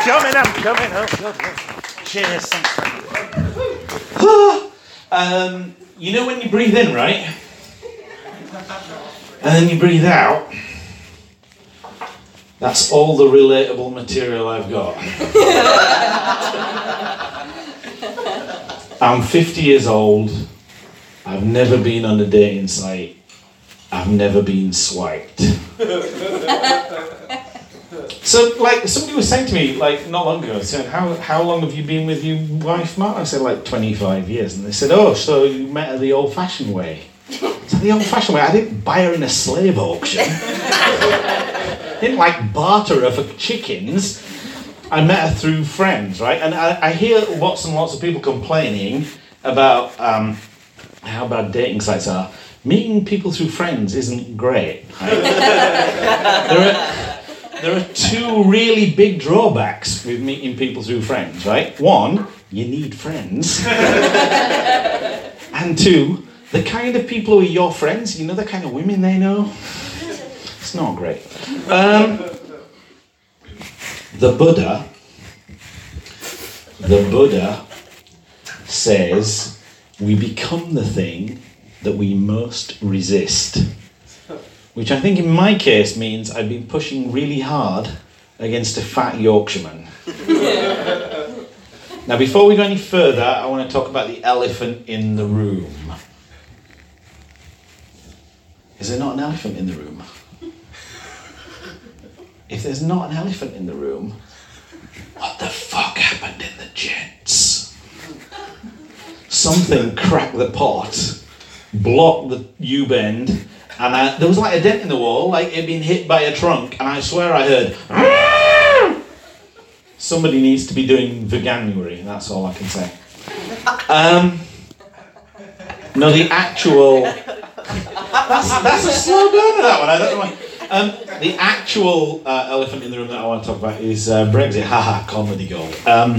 I'm coming. Oh, God. Cheers. Thanks. You know when you breathe in, right? And then you breathe out. That's all the relatable material I've got. I'm 50 years old. I've never been on a dating site. I've never been swiped. So, like, somebody was saying to me, like, not long ago, saying, how long have you been with your wife, Matt? I said, like, 25 years. And they said, oh, so you met her the old-fashioned way. I said, the old-fashioned way? I didn't buy her in a slave auction. I didn't, like, barter her for chickens. I met her through friends, right? And I hear lots and lots of people complaining about how bad dating sites are. Meeting people through friends isn't great. Right? There are two really big drawbacks with meeting people through friends, right? One, you need friends. And two, the kind of people who are your friends, you know the kind of women they know? It's not great. The Buddha says we become the thing that we most resist. Which I think in my case means I've been pushing really hard against a fat Yorkshireman. Now, before we go any further, I want to talk about the elephant in the room. Is there not an elephant in the room? If there's not an elephant in the room, what the fuck happened in the jets? Something cracked the pot, blocked the U-bend, and there was like a dent in the wall, like it'd been hit by a trunk, and I swear I heard, Aah! Somebody needs to be doing Veganuary, that's all I can say. No, the actual... That's a slow burner, that one, I don't know why. The actual elephant in the room that I want to talk about is Brexit. Haha, comedy gold.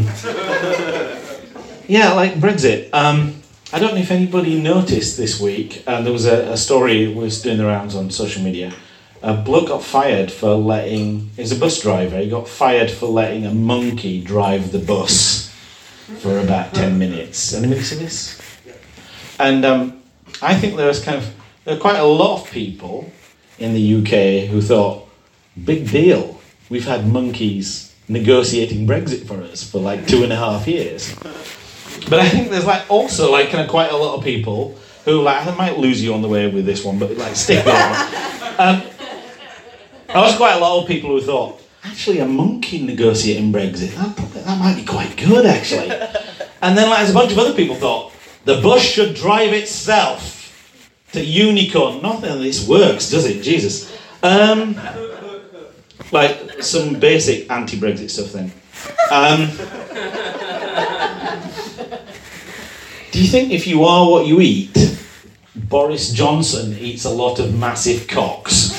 Yeah, like Brexit. I don't know if anybody noticed this week, there was a story that was doing the rounds on social media. A bloke got fired for he's a bus driver, he got fired for letting a monkey drive the bus for about 10 minutes. Anybody see this? And I think there are quite a lot of people in the UK who thought, big deal, we've had monkeys negotiating Brexit for us for like 2.5 years. But I think there's also quite a lot of people who I might lose you on the way with this one, but stick with it. There was quite a lot of people who thought, actually a monkey negotiating Brexit, that might be quite good actually. And then there's a bunch of other people thought, the bus should drive itself to unicorn. Nothing of this works, does it? Jesus. Some basic anti-Brexit stuff then. Do you think if you are what you eat, Boris Johnson eats a lot of massive cocks?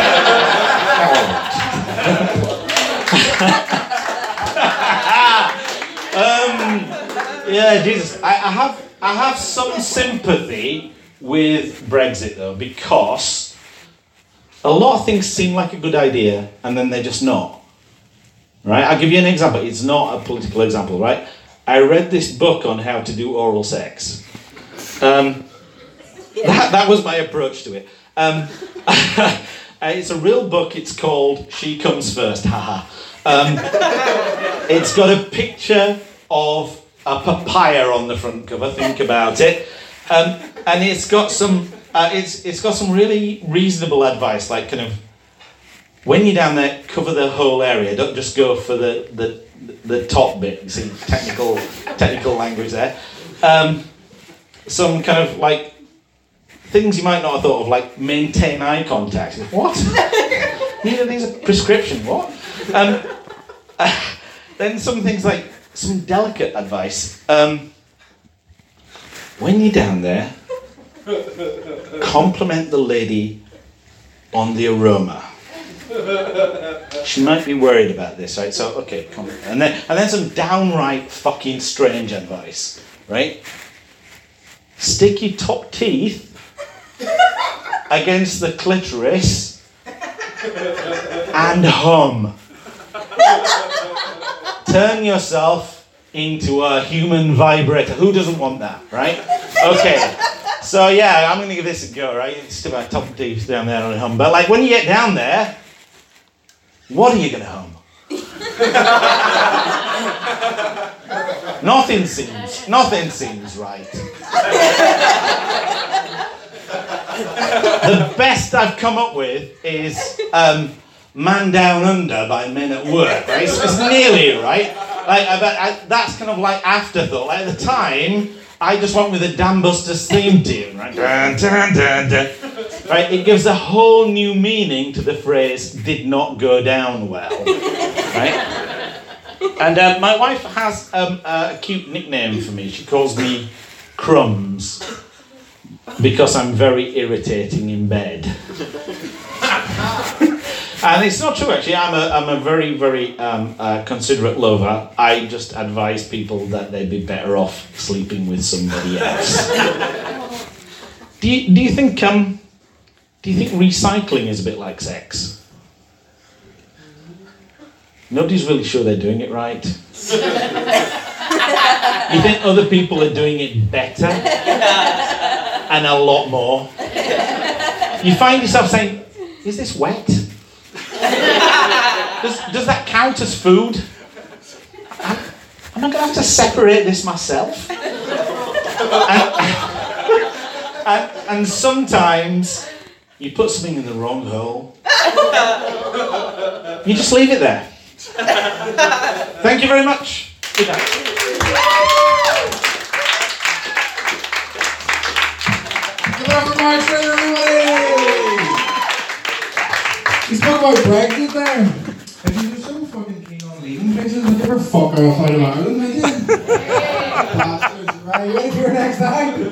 Yeah, Jesus. I have some sympathy with Brexit though, because a lot of things seem like a good idea and then they're just not. Right? I'll give you an example. It's not a political example, right? I read this book on how to do oral sex. That was my approach to it. It's a real book. It's called She Comes First. Haha. It's got a picture of a papaya on the front cover. Think about it. And it's got some really reasonable advice, when you're down there, cover the whole area. Don't just go for the top bit. You see, technical language there. Some things you might not have thought of, maintain eye contact. What? These are prescription. What? Then some things some delicate advice. When you're down there, compliment the lady on the aroma. She might be worried about this, right? So, okay, and then some downright fucking strange advice, right? Stick your top teeth against the clitoris and hum. turn yourself into a human vibrator. Who doesn't want that, right? Okay. So yeah, I'm going to give this a go, right? It's still about top teeth down there on the hum. But like when you get down there, what are you going to hum? Nothing seems right. The best I've come up with is Man Down Under by Men at Work, right? It's nearly right. Like, that's kind of like afterthought. Like at the time, I just went with the Dam Busters theme tune, right? Dun, dun, dun, dun. Right? It gives a whole new meaning to the phrase "did not go down well." Right? And my wife has a cute nickname for me. She calls me Crumbs because I'm very irritating in bed. And it's not true, actually. I'm a very, very considerate lover. I just advise people that they'd be better off sleeping with somebody else. Do you think recycling is a bit like sex? Nobody's really sure they're doing it right. You think other people are doing it better and a lot more? You find yourself saying, "Is this wet? Does that count as food? Am I going to have to separate this myself?" And sometimes you put something in the wrong hole. You just leave it there. Thank you very much. Good night. Give it up for Mark Schrader, everybody! He spoke about Brexit there. If you're so fucking keen on leaving places, would you ever fuck off out of Ireland, would you? Bastards. Right, you ready for your next time?